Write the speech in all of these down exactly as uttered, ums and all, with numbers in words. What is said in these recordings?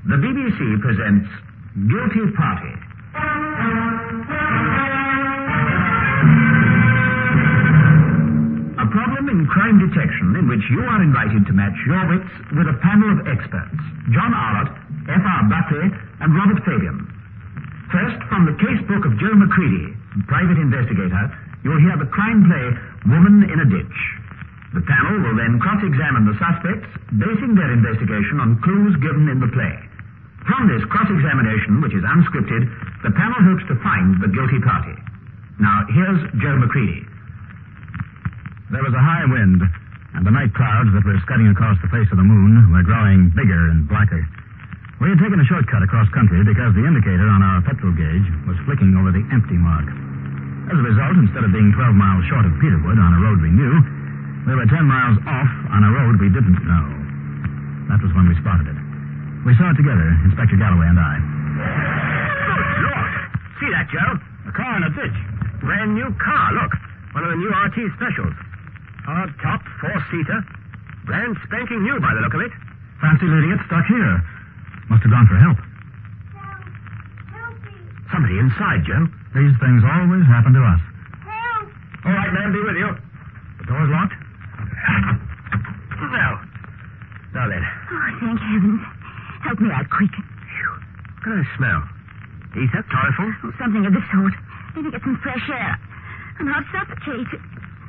The B B C presents Guilty Party. A problem in crime detection in which you are invited to match your wits with a panel of experts. John Arlott, F R Buckley, and Robert Fabian. First, from the case book of Joe McCready, private investigator, you'll hear the crime play Woman in a Ditch. The panel will then cross-examine the suspects, basing their investigation on clues given in the play. From this cross-examination, which is unscripted, the panel hopes to find the guilty party. Now, here's Joe McCready. There was a high wind, and the night clouds that were scudding across the face of the moon were growing bigger and blacker. We had taken a shortcut across country because the indicator on our petrol gauge was flicking over the empty mark. As a result, instead of being twelve miles short of Peterwood on a road we knew, we were ten miles off on a road we didn't know. That was when we spotted it. We saw it together, Inspector Galloway and I. Good Lord! See that, Joe? A car in a ditch. Brand new car, look. One of the new R T specials. Hard top, four-seater. Brand spanking new by the look of it. Fancy leaving it stuck here. Must have gone for help. Help! Help me! Somebody inside, Joe. These things always happen to us. Help! All right, man, be with you. The door's locked? Now. Now then. Oh, thank heavens. Help me out quick. Phew. What can I smell? Ether? Chloroform? Oh, something of the sort. Maybe get some fresh air. I'm half suffocated.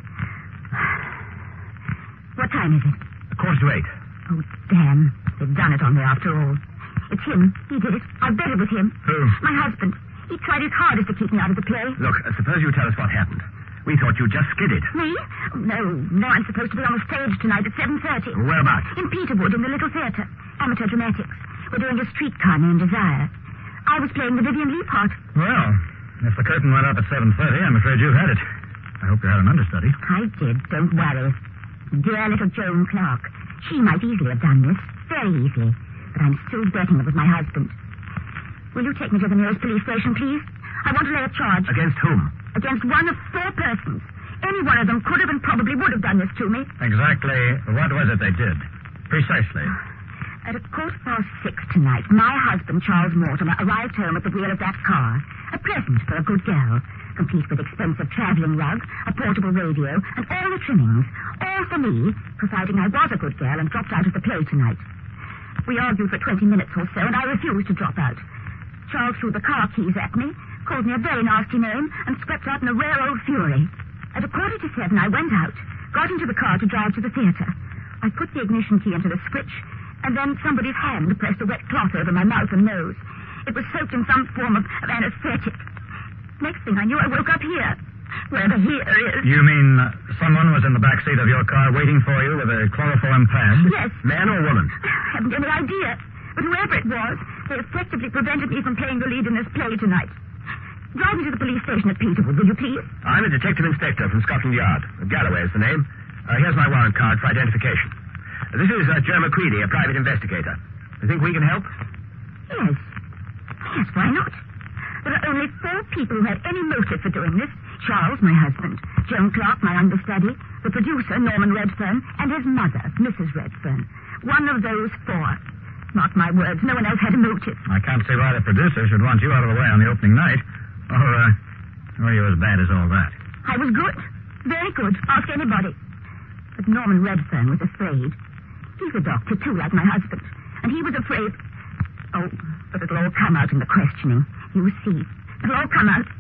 What time is it? A quarter to eight. Oh, damn. They've done it on me after all. It's him. He did it. I bet it was him. Who? My husband. He tried his hardest to keep me out of the play. Look, uh, suppose you tell us what happened. We thought you just skidded. Me? Oh, no, no, I'm supposed to be on the stage tonight at seven thirty. Whereabouts? In Peterwood, in the Little Theatre. Amateur dramatics. We're doing a streetcar named Desire. I was playing the Vivian Lee part. Well, if the curtain went up at seven thirty, I'm afraid you've had it. I hope you had an understudy. I did, don't worry. Dear little Joan Clark. She might easily have done this. Very easily. But I'm still betting it was my husband. Will you take me to the nearest police station, please? I want to lay a charge. Against whom? Against one of four persons. Any one of them could have and probably would have done this to me. Exactly what was it they did? Precisely. At a quarter past six tonight, my husband, Charles Mortimer, arrived home at the wheel of that car. A present for a good girl, complete with expensive traveling rug, a portable radio, and all the trimmings. All for me, providing I was a good girl and dropped out of the play tonight. We argued for twenty minutes or so, and I refused to drop out. Charles threw the car keys at me, called me a very nasty name, and swept out in a rare old fury. At a quarter to seven, I went out, got into the car to drive to the theatre. I put the ignition key into the switch, and then somebody's hand pressed a wet cloth over my mouth and nose. It was soaked in some form of, of anesthetic. Next thing I knew, I woke up here, wherever here is. You mean uh, someone was in the back seat of your car waiting for you with a chloroform pad? Yes. Man or woman? I haven't any idea. But whoever it was, they effectively prevented me from playing the lead in this play tonight. Drive me to the police station at Peterwood, will you please? I'm a detective inspector from Scotland Yard. Galloway is the name. Uh, here's my warrant card for identification. Uh, this is uh, Joe McCready, a private investigator. You think we can help? Yes. Yes, why not? There are only four people who had any motive for doing this. Charles, my husband. Joan Clark, my understudy. The producer, Norman Redfern. And his mother, Missus Redfern. One of those four. Mark my words, no one else had a motive. I can't see why the producer should want you out of the way on the opening night. Or, uh, were you as bad as all that? I was good. Very good. Ask anybody. But Norman Redfern was afraid. He's a doctor, too, like my husband. And he was afraid... Oh, but it'll all come out in the questioning. You see. It'll all come out.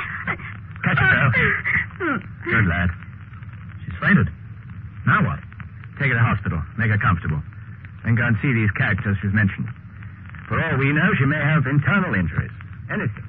Catch yourself. Good lad. She's fainted. Now what? Take her to hospital. Make her comfortable. Then go and see these characters she's mentioned. For all we know, she may have internal injuries. Anything.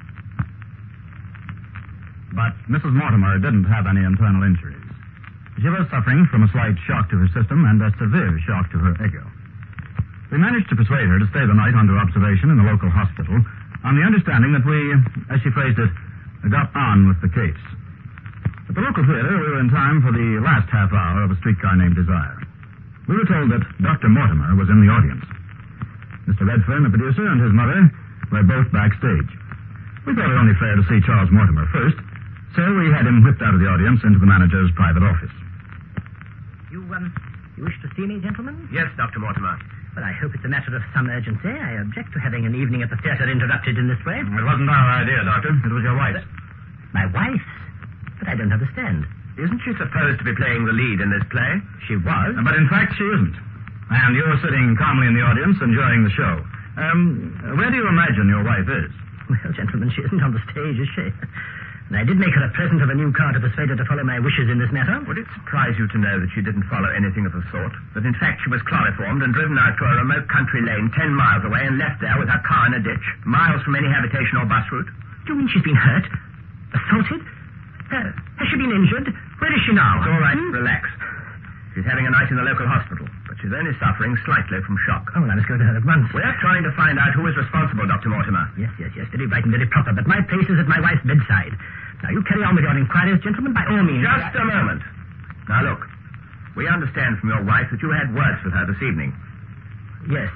But Missus Mortimer didn't have any internal injuries. She was suffering from a slight shock to her system and a severe shock to her ego. We managed to persuade her to stay the night under observation in the local hospital on the understanding that we, as she phrased it, got on with the case. At the local theater, we were in time for the last half hour of A Streetcar Named Desire. We were told that Doctor Mortimer was in the audience. Mister Redfern, the producer, and his mother were both backstage. We thought it only fair to see Charles Mortimer first, so we had him whipped out of the audience into the manager's private office. You, um, you wish to see me, gentlemen? Yes, Doctor Mortimer. But I hope it's a matter of some urgency. I object to having an evening at the theatre interrupted in this way. It wasn't our idea, Doctor. It was your wife's. My wife's? But I don't understand. Isn't she supposed to be playing the lead in this play? She was. But in fact, she isn't. And you're sitting calmly in the audience enjoying the show. Um, where do you imagine your wife is? Well, gentlemen, she isn't on the stage, is she? And I did make her a present of a new car to persuade her to follow my wishes in this matter. Would it surprise you to know that she didn't follow anything of the sort? That in fact she was chloroformed and driven out to a remote country lane ten miles away and left there with her car in a ditch, miles from any habitation or bus route? Do you mean she's been hurt? Assaulted? Uh, has she been injured? Where is she now? It's all right. Hmm? Relax. She's having a night in the local hospital, but she's only suffering slightly from shock. Oh, well, I must go to her at once. We're trying to find out who is responsible, Doctor Mortimer. Yes, yes, yes. Very right and very proper. But my place is at my wife's bedside. Now, you carry on with your inquiries, gentlemen, by all means. Just a moment. Now, look. We understand from your wife that you had words with her this evening. Yes,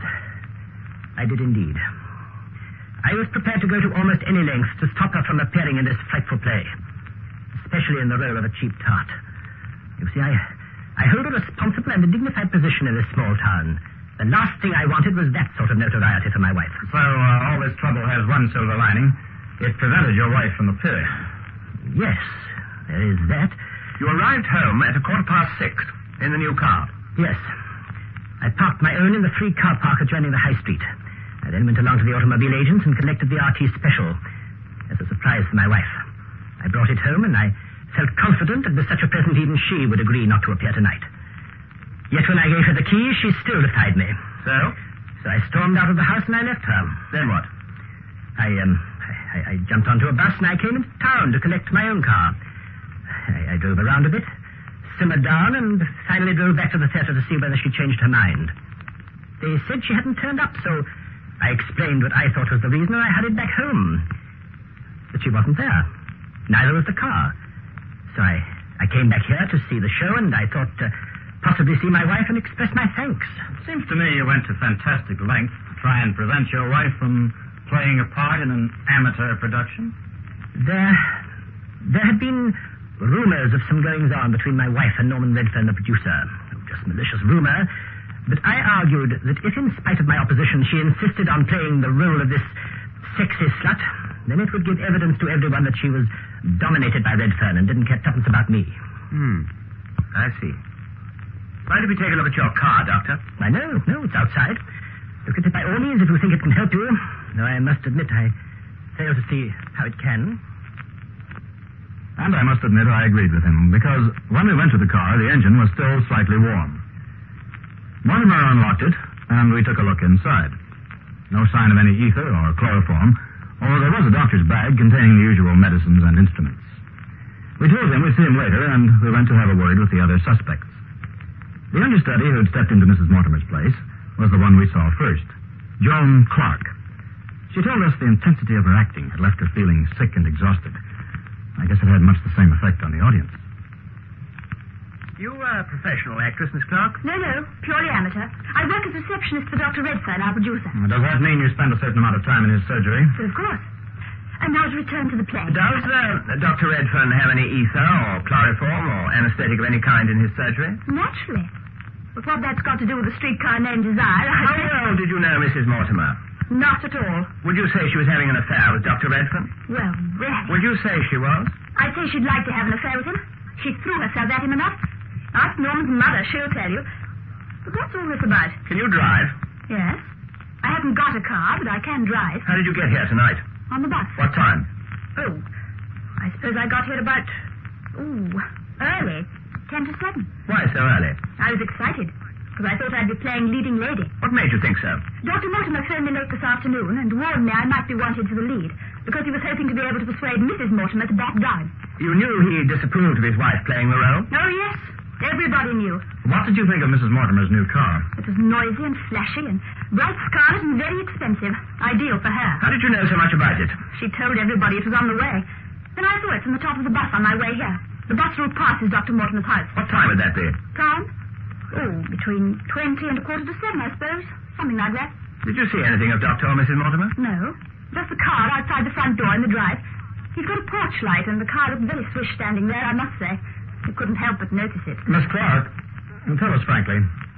I did indeed. I was prepared to go to almost any lengths to stop her from appearing in this frightful play, especially in the role of a cheap tart. You see, I, I hold a responsible and a dignified position in this small town. The last thing I wanted was that sort of notoriety for my wife. So uh, all this trouble has one silver lining. It prevented your wife from appearing. Yes, there is that. You arrived home at a quarter past six in the new car. Yes. I parked my own in the free car park adjoining the high street. I then went along to the automobile agents and collected the R T special as a surprise for my wife. I brought it home, and I felt confident that with such a present even she would agree not to appear tonight. Yet when I gave her the keys, she still defied me. So? So I stormed out of the house and I left her. Then what? I, um, I, I jumped onto a bus and I came into town to collect my own car. I, I drove around a bit, simmered down, and finally drove back to the theatre to see whether she changed her mind. They said she hadn't turned up, so I explained what I thought was the reason, and I hurried back home. But she wasn't there. Neither was the car. So I, I came back here to see the show, and I thought uh, possibly see my wife and express my thanks. Seems to me you went to fantastic lengths to try and prevent your wife from playing a part in an amateur production. There, there had been rumors of some goings-on between my wife and Norman Redfern, the producer. Just malicious rumor. But I argued that if, in spite of my opposition, she insisted on playing the role of this sexy slut, then it would give evidence to everyone that she was dominated by Redfern and didn't care tuppence about me. Hmm. I see. Why don't we take a look at your car, Doctor? I know. No, it's outside. Look at it by all means if you think it can help you. Though I must admit I fail to see how it can. And I must admit I agreed with him, because when we went to the car, the engine was still slightly warm. Mortimer unlocked it, and we took a look inside. No sign of any ether or chloroform, although there was a doctor's bag containing the usual medicines and instruments. We told him we'd see him later, and we went to have a word with the other suspects. The understudy who had stepped into Missus Mortimer's place was the one we saw first, Joan Clark. She told us the intensity of her acting had left her feeling sick and exhausted. I guess it had much the same effect on the audience. You are a professional actress, Miss Clark? No, no, purely amateur. I work as receptionist for Doctor Redfern, our producer. Does that mean you spend a certain amount of time in his surgery? But of course. And now to return to the play. Does uh, Doctor Redfern have any ether or chloroform or anesthetic of any kind in his surgery? Naturally. But what that's got to do with the streetcar named Desire... How I... well did you know Missus Mortimer? Not at all. Would you say she was having an affair with Doctor Redfern? Well, really. Would you say she was? I'd say she'd like to have an affair with him. She threw herself at him enough. Ask Norman's mother, she'll tell you. But what's all this about? Can you drive? Yes. I haven't got a car, but I can drive. How did you get here tonight? On the bus. What time? Oh, I suppose I got here about, ooh, early. Ten to seven. Why so early? I was excited, because I thought I'd be playing leading lady. What made you think so? Doctor Mortimer phoned me late this afternoon and warned me I might be wanted for the lead, because he was hoping to be able to persuade Missus Mortimer to back down. You knew he disapproved of his wife playing the role? Oh, yes. Everybody knew. What did you think of Missus Mortimer's new car? It was noisy and flashy and bright scarlet and very expensive. Ideal for her. How did you know so much about it? She told everybody it was on the way. Then I saw it from the top of the bus on my way here. The bus route passes Doctor Mortimer's house. What time would that be? Time? Oh, between twenty and a quarter to seven, I suppose. Something like that. Did you see anything of Doctor or Missus Mortimer? No. Just the car outside the front door in the drive. He's got a porch light, and the car looked very swish standing there, I must say. You couldn't help but notice it. Miss Clark, tell us frankly,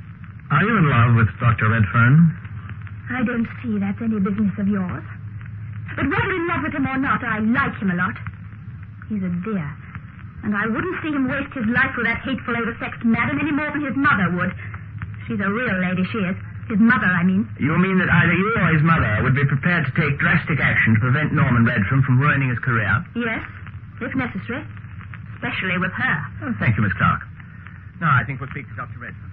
Are you in love with Doctor Redfern? I don't see that's any business of yours. But whether in love with him or not, I like him a lot. He's a dear. And I wouldn't see him waste his life with that hateful, oversexed madam any more than his mother would. She's a real lady, she is. His mother, I mean. You mean that either you or his mother would be prepared to take drastic action to prevent Norman Redfern from ruining his career? Yes, if necessary. Especially with her. Oh, thank you, Miss Clark. Now, I think we'll speak to Doctor Redfern.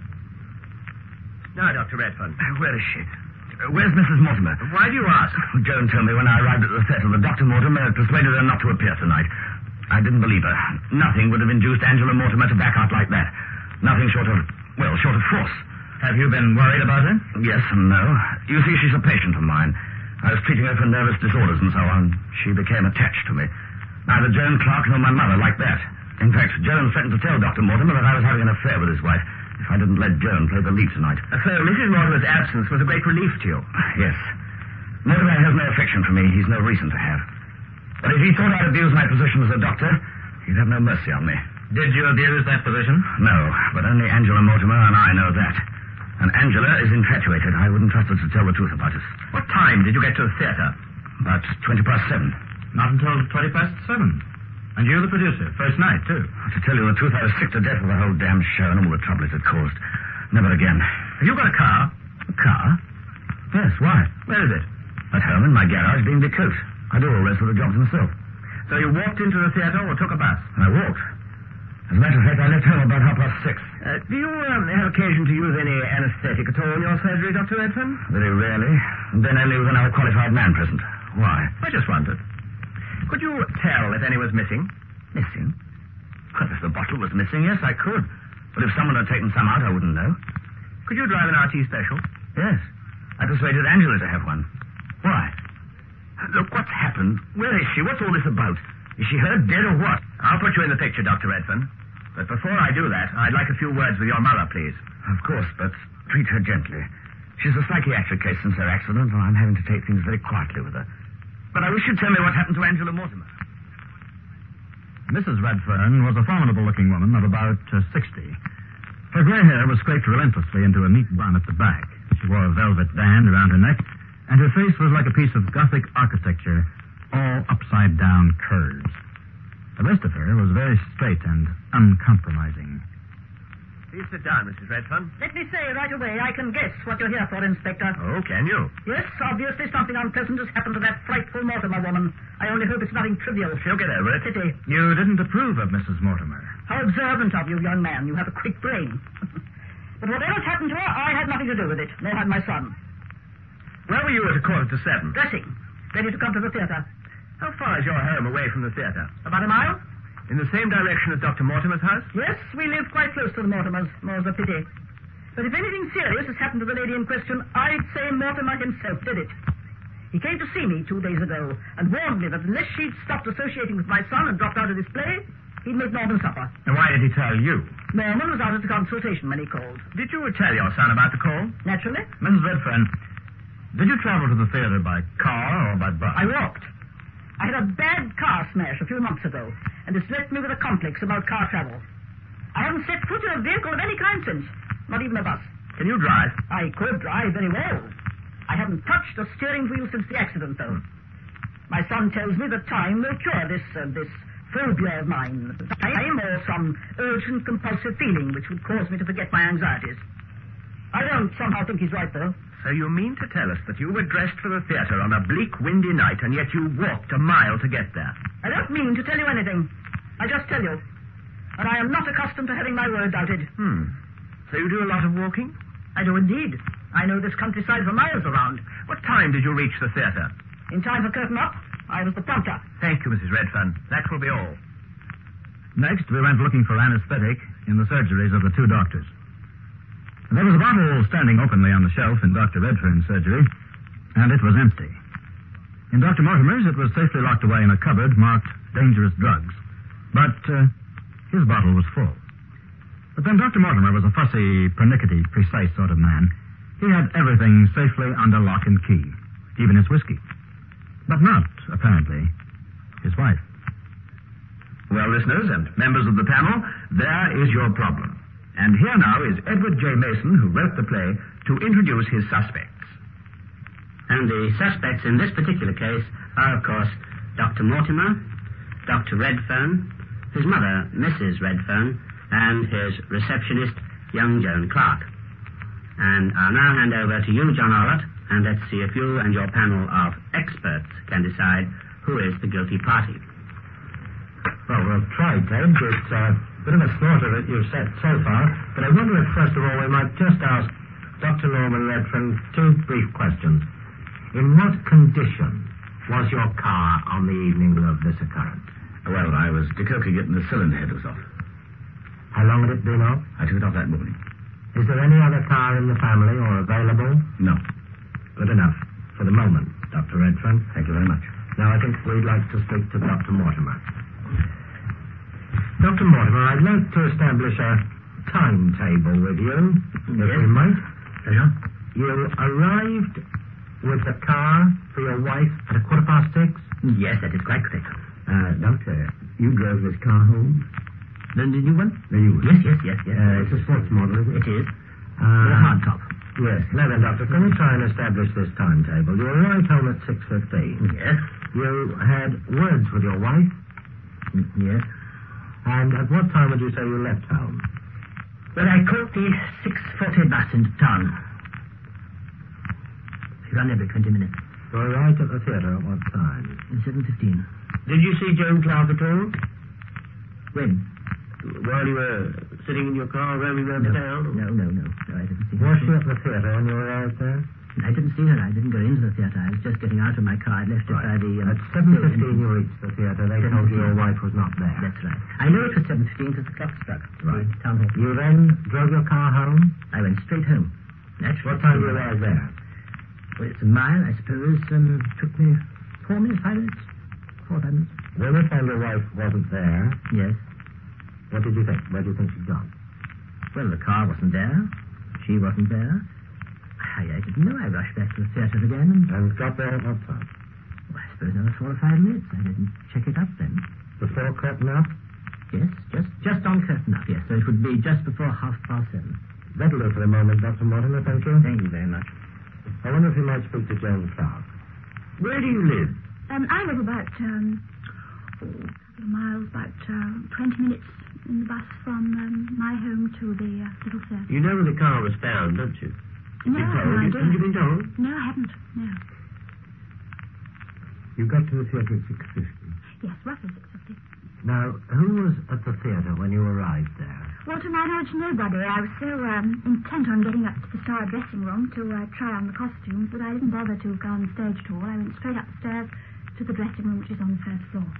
Now, Doctor Redfern. Where is she? Uh, Where's Missus Mortimer? Why do you ask? Joan told me when I arrived at the theatre that Doctor Mortimer had persuaded her not to appear tonight. I didn't believe her. Nothing would have induced Angela Mortimer to back out like that. Nothing short of, well, short of force. Have you been worried about her? Yes and no. You see, she's a patient of mine. I was treating her for nervous disorders and so on. She became attached to me. Neither Joan Clark nor my mother liked that. In fact, Joan threatened to tell Doctor Mortimer that I was having an affair with his wife if I didn't let Joan play the lead tonight. So Missus Mortimer's absence was a great relief to you? Yes. Mortimer has no affection for me. He's no reason to have. But if he thought I'd abuse my position as a doctor, he'd have no mercy on me. Did you abuse that position? No, but only Angela Mortimer and I know that. And Angela is infatuated. I wouldn't trust her to tell the truth about us. What time did you get to the theatre? About twenty past seven. Not until twenty past seven. And you the producer. First night, too. To tell you the truth, I was sick to death of the whole damn show and all the trouble it had caused. Never again. Have you got a car? A car? Yes, why? Where is it? At home in my garage being the coat. I do all the rest of the jobs myself. So you walked into the theatre or took a bus? I walked. As a matter of fact, I left home about half past six. Uh, do you um, have occasion to use any anesthetic at all in your surgery, Doctor Redfern? Very rarely. And then only with another qualified man present. Why? I just wondered. Could you tell if any was missing? Missing? Well, if the bottle was missing, yes, I could. But if someone had taken some out, I wouldn't know. Could you drive an R T special? Yes. I persuaded Angela to have one. Why? Look, what's happened? Where is she? What's all this about? Is she hurt, dead, or what? I'll put you in the picture, Doctor Redfern. But before I do that, I'd like a few words with your mother, please. Of course, but treat her gently. She's a psychiatric case since her accident, and I'm having to take things very quietly with her. But I wish you'd tell me what happened to Angela Mortimer. Missus Redfern was a formidable-looking woman of about uh, sixty. Her grey hair was scraped relentlessly into a neat bun at the back. She wore a velvet band around her neck, and her face was like a piece of Gothic architecture, all upside-down curves. The rest of her was very straight and uncompromising. Please sit down, Missus Redfern. Let me say right away, I can guess what you're here for, Inspector. Oh, can you? Yes, obviously something unpleasant has happened to that frightful Mortimer woman. I only hope it's nothing trivial. She'll get over it. Pity. You didn't approve of Missus Mortimer. How observant of you, young man. You have a quick brain. But whatever's happened to her, I had nothing to do with it. Nor had my son. Where were you at a quarter to seven? Dressing. Ready to come to the theatre. How far is your home away from the theatre? About a mile? In the same direction as Doctor Mortimer's house? Yes, we live quite close to the Mortimers. More's a pity. But if anything serious has happened to the lady in question, I'd say Mortimer himself did it. He came to see me two days ago and warned me that unless she'd stopped associating with my son and dropped out of this play, he'd make Norman suffer. And why did he tell you? Norman was out at the consultation when he called. Did you tell your son about the call? Naturally. Missus Redfern, did you travel to the theater by car or by bus? I walked. I had a bad car smash a few months ago, and it's left me with a complex about car travel. I haven't set foot in a vehicle of any kind since, not even a bus. Can you drive? I could drive very well. I haven't touched a steering wheel since the accident, though. My son tells me that time will cure this, uh, this phobia of mine. Time or some urgent compulsive feeling which would cause me to forget my anxieties. I don't somehow think he's right, though. So you mean to tell us that you were dressed for the theatre on a bleak, windy night, and yet you walked a mile to get there? I don't mean to tell you anything. I just tell you. And I am not accustomed to having my word doubted. Hmm. So you do a lot of walking? I do indeed. I know this countryside for miles around. What time did you reach the theatre? In time for curtain up, I was the prompter. Thank you, Missus Redfern. That will be all. Next, we went looking for anesthetic in the surgeries of the two doctors. There was a bottle standing openly on the shelf in Doctor Redfern's surgery, and it was empty. In Doctor Mortimer's, it was safely locked away in a cupboard marked dangerous drugs. But uh, his bottle was full. But then Doctor Mortimer was a fussy, pernickety, precise sort of man. He had everything safely under lock and key, even his whiskey. But not, apparently, his wife. Well, listeners and members of the panel, there is your problem. And here now is Edward J. Mason, who wrote the play, to introduce his suspects. And the suspects in this particular case are, of course, Doctor Mortimer, Doctor Redfern, his mother, Missus Redfern, and his receptionist, young Joan Clark. And I'll now hand over to you, John Orlott, and let's see if you and your panel of experts can decide who is the guilty party. Well, we'll try, Ted. It's uh, a bit of a slaughter that you've set so far, but I wonder if, first of all, we might just ask Doctor Norman Redfern two brief questions. In what condition was your car on the evening of this occurrence? Well, I was decoking it and the cylinder head was off. How long had it been off? I took it off that morning. Is there any other car in the family or available? No. Good enough. For the moment, Doctor Redfern. Thank you very much. Now, I think we'd like to speak to Doctor Mortimer. Doctor Mortimer, I'd like to establish a timetable with you, if Yes. we might. Sure. You arrived with the car for your wife at a quarter past six? Yes, that is quite correct. Uh, Doctor, you drove this car home? The, the new one? The new one? Yes, yes, yes, yes. Uh, it's a sports model, isn't it? It is. Uh, With a hard top. Yes. Now then, Doctor, can we try and establish this timetable? You arrived home at six fifteen. Yes. You had words with your wife? Yes. And at what time would you say you left home? Well, I caught the six forty bus into town. She ran every twenty minutes. You arrived at the theatre at what time? seven fifteen. Did you see Joan Clark at all? When? While you were sitting in your car roaming around No. town? No, no, no. No, I didn't see her. Was she at the theatre when you arrived there? I didn't see her. I didn't go into the theatre. I was just getting out of my car. I left it by the... Um, At seven fifteen you reached the theatre. They told you your wife was not there. That's right. I know it was seven fifteen because the clock struck. Right. The town hall. You then drove your car home? I went straight home. Naturally. What time did you arrive there? Well, it's a mile, I suppose. Um, took me four minutes, five minutes. Four, five minutes. When you found your wife wasn't there, Yes. what did you think? Where do you think she'd gone? Well, the car wasn't there. She wasn't there. I, I didn't know. I rushed back to the theatre again and... And got there at what time? Well, I suppose another four or five minutes. I didn't check it up then. Before curtain up? Yes, just just on curtain up, yes. So it would be just before half past seven. That'll do for the moment, Doctor Mortimer, thank you. Thank you very much. I wonder if you might speak to Joan Clark. Where do you live? Um, I live about, um, oh, a couple of miles, about uh, twenty minutes in the bus from um, my home to the uh, little theatre. You know where the car was found, don't you? No, been I have told? no idea. Haven't you been told? No, I haven't. No. You got to the theatre at six fifty. Yes, roughly six fifty. Now, who was at the theatre when you arrived there? Well, to my knowledge, nobody. I was so um, intent on getting up to the star dressing room to uh, try on the costumes that I didn't bother to go on the stage at all. I went straight upstairs to the dressing room, which is on the first floor.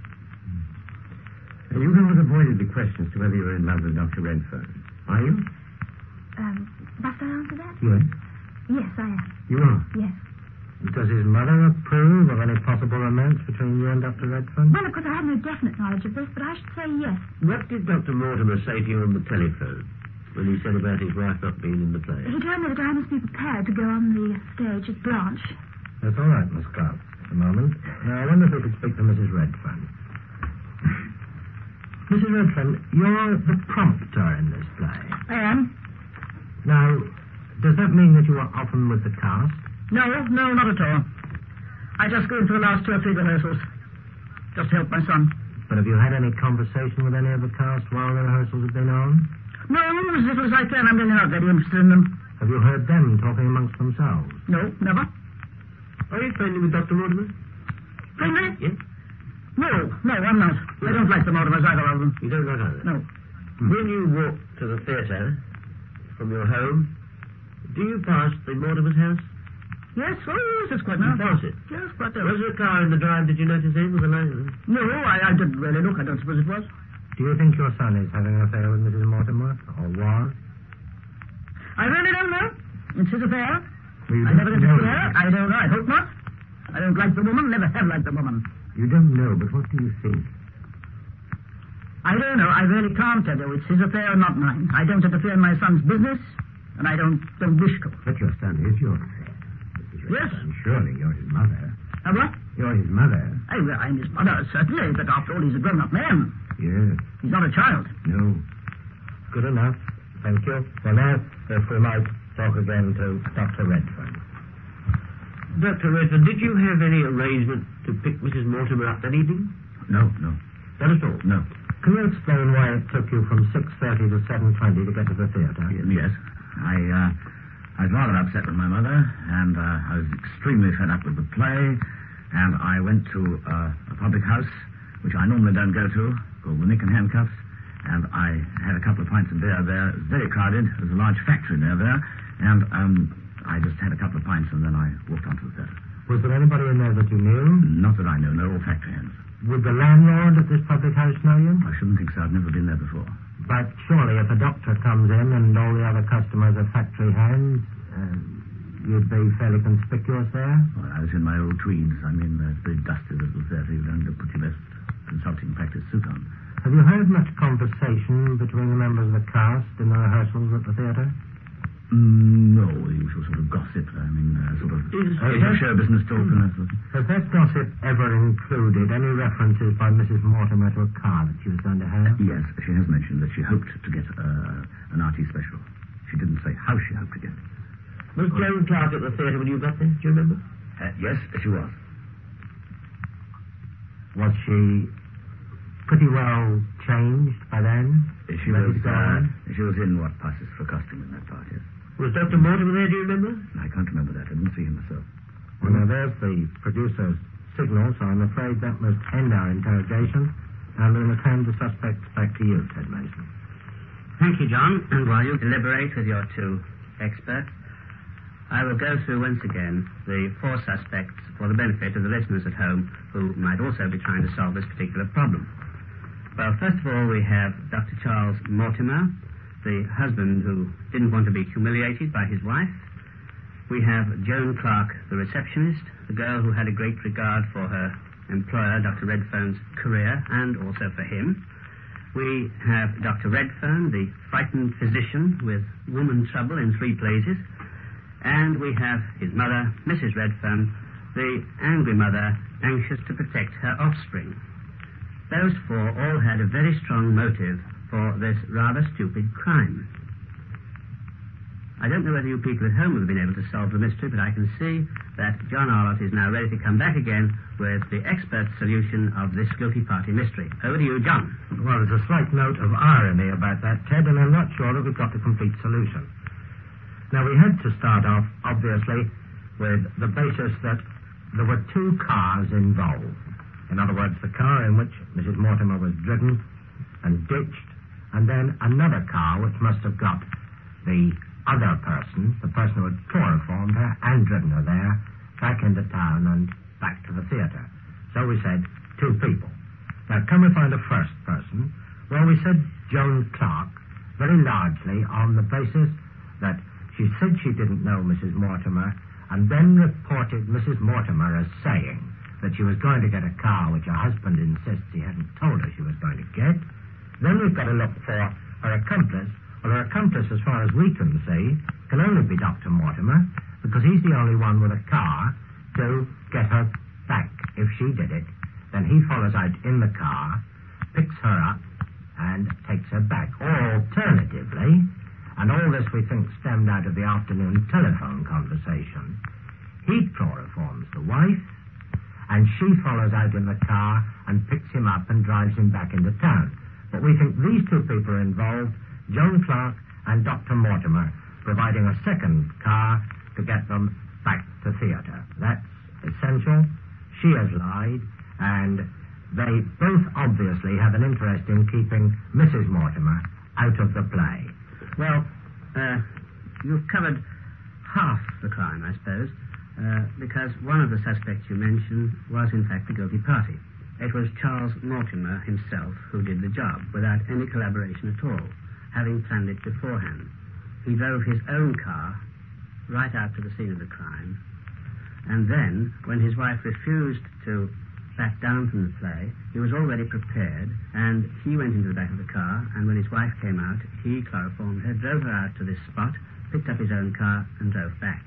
And you haven't avoided the question as to whether you're in love with Doctor Redfern, are you? Um, must I answer that? Yes. Yes, I am. You are. Yes. Does his mother approve of any possible romance between you and Doctor Redfern? Well, of course, I have no definite knowledge of this, but I should say yes. What did Doctor Mortimer say to you on the telephone when he said about his wife not being in the play? He told me that I must be prepared to go on the stage as Blanche. That's all right, Miss Clark. A moment. Now, I wonder if we could speak to Missus Redfern. Missus Redfern, you're the prompter in this play. I am. Now, does that mean that you are often with the cast? No, no, not at all. I just go in for the last two or three rehearsals. Just to help my son. But have you had any conversation with any of the cast while the rehearsals have been on? No, as little as I can. I'm really not very interested in them. Have you heard them talking amongst themselves? No, never. Are you friendly with Doctor Mortimer? Friendly? Yes. No, no, I'm not. I don't like the Mortimers, either of them. You don't like either? No. When you walk to the theatre from your home, do you pass the Mortimer's house? Yes, oh, yes, it's quite You nice. pass it? Yes, quite there. Was there a car in the drive, did you notice it with a light? No, I, I didn't really look. I don't suppose it was. Do you think your son is having an affair with Missus Mortimer, or was? I really don't know. It's his affair. Well, you I don't never know interfere. that. I don't know. I hope not. I don't like the woman. Never have liked the woman. You don't know, but what do you think? I don't know. I really can't tell you. It's his affair, not mine. I don't interfere in my son's business, and I don't don't wish to. But your son is your affair. Yes. And surely you're his mother. Uh, what? You're his mother. I, well, I'm his mother, certainly, but after all, he's a grown-up man. Yes. He's not a child. No. Good enough. Thank you. Well, now, if we might talk again to Doctor Redfern. Doctor Redfern, did you have any arrangement to pick Missus Mortimer up that evening? No, no. Not at all? No. Can you explain why it took you from six thirty to seven twenty to get to the theatre? Yes. I, uh, I was rather upset with my mother, and uh, I was extremely fed up with the play, and I went to uh, a public house, which I normally don't go to, called the Nick and Handcuffs, and I had a couple of pints of beer there. It was very crowded. There was a large factory near there, and um, I just had a couple of pints, and then I walked on to the theatre. Was there anybody in there that you knew? Not that I know. No, all factory hands. Would the landlord at this public house know you? I shouldn't think so. I've never been there before. But surely if a doctor comes in and all the other customers are factory hands, uh, you'd be fairly conspicuous there? Well, I was in my old tweeds. I mean, uh, it's very dusty little theatre. You don't put your best consulting practice suit on. Have you heard much conversation between the members of the cast in the rehearsals at the theatre? Mm, no, the usual sort of gossip. I mean, uh, sort of Is, uh, that, show business talk and that sort of... Has that gossip ever included any references by Missus Mortimer to a car that she was going to have? Yes, she has mentioned that she hoped to get uh, an R T special. She didn't say how she hoped to get it. Was Joan Clark at the theatre when you got there? Do you remember? Uh, yes, she was. Was she pretty well changed by then? She Ready was, to go uh, on? she was in what passes for costume in that part, yes. Was Doctor Mortimer there, do you remember? I can't remember that. I didn't see him myself. Well, now there's the producer's signal, so I'm afraid that must end our interrogation, and we must hand the suspects back to you, Ted Mason. Thank you, John. And while you deliberate with your two experts, I will go through once again the four suspects for the benefit of the listeners at home who might also be trying to solve this particular problem. Well, first of all, we have Doctor Charles Mortimer, the husband who didn't want to be humiliated by his wife. We have Joan Clark, the receptionist, the girl who had a great regard for her employer, Doctor Redfern's career, and also for him. We have Doctor Redfern, the frightened physician with woman trouble in three places. And we have his mother, Missus Redfern, the angry mother, anxious to protect her offspring. Those four all had a very strong motive for this rather stupid crime. I don't know whether you people at home have been able to solve the mystery, but I can see that John Arlott is now ready to come back again with the expert solution of this guilty party mystery. Over to you, John. Well, there's a slight note of irony about that, Ted, and I'm not sure that we've got the complete solution. Now, we had to start off, obviously, with the basis that there were two cars involved. In other words, the car in which Missus Mortimer was driven and ditched, and then another car which must have got the other person, the person who had chloroformed her and driven her there, back into town and back to the theatre. So we said two people. Now, can we find a first person? Well, we said Joan Clark, very largely on the basis that she said she didn't know Missus Mortimer, and then reported Missus Mortimer as saying that she was going to get a car which her husband insists he hadn't told her she was going to get. Then we've got to look for her accomplice. Well, her accomplice, as far as we can see, can only be Doctor Mortimer, because he's the only one with a car to get her back. If she did it, then he follows out in the car, picks her up, and takes her back. Or alternatively, and all this we think stemmed out of the afternoon telephone conversation, he chloroforms the wife, and she follows out in the car and picks him up and drives him back into town. But we think these two people are involved, Joan Clark and Doctor Mortimer, providing a second car to get them back to theatre. That's essential. She has lied, and they both obviously have an interest in keeping Missus Mortimer out of the play. Well, uh, you've covered half the crime, I suppose, uh, because one of the suspects you mentioned was in fact the guilty party. It was Charles Mortimer himself who did the job, without any collaboration at all, having planned it beforehand. He drove his own car right out to the scene of the crime, and then, when his wife refused to back down from the play, he was already prepared, and he went into the back of the car, and when his wife came out, he chloroformed her, drove her out to this spot, picked up his own car, and drove back.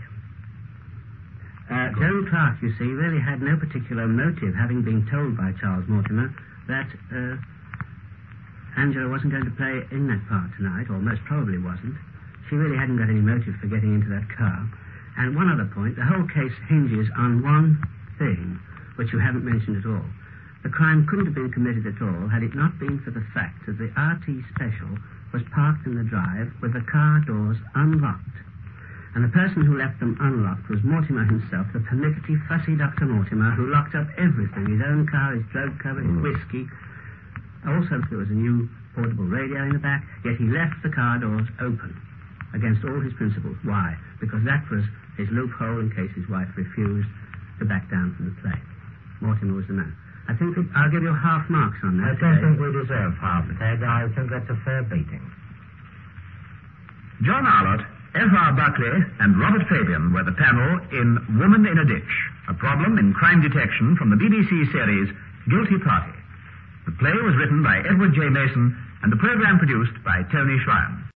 Uh, Joan Clark, you see, really had no particular motive, having been told by Charles Mortimer that uh, Angela wasn't going to play in that part tonight, or most probably wasn't. She really hadn't got any motive for getting into that car. And one other point, the whole case hinges on one thing, which you haven't mentioned at all. The crime couldn't have been committed at all had it not been for the fact that the R T Special was parked in the drive with the car doors unlocked. And the person who left them unlocked was Mortimer himself, the pernickety, fussy Doctor Mortimer, who locked up everything, his own car, his drug cover, his whiskey. Also, there was a new portable radio in the back, yet he left the car doors open against all his principles. Why? Because that was his loophole in case his wife refused to back down from the play. Mortimer was the man. I think that I'll give you half marks on that. I don't today. think we deserve half, Ted. I think that's a fair beating. John Arlott, F R Buckley, and Robert Fabian were the panel in Woman in a Ditch, a problem in crime detection from the B B C series Guilty Party. The play was written by Edward J. Mason and the program produced by Tony Schrein.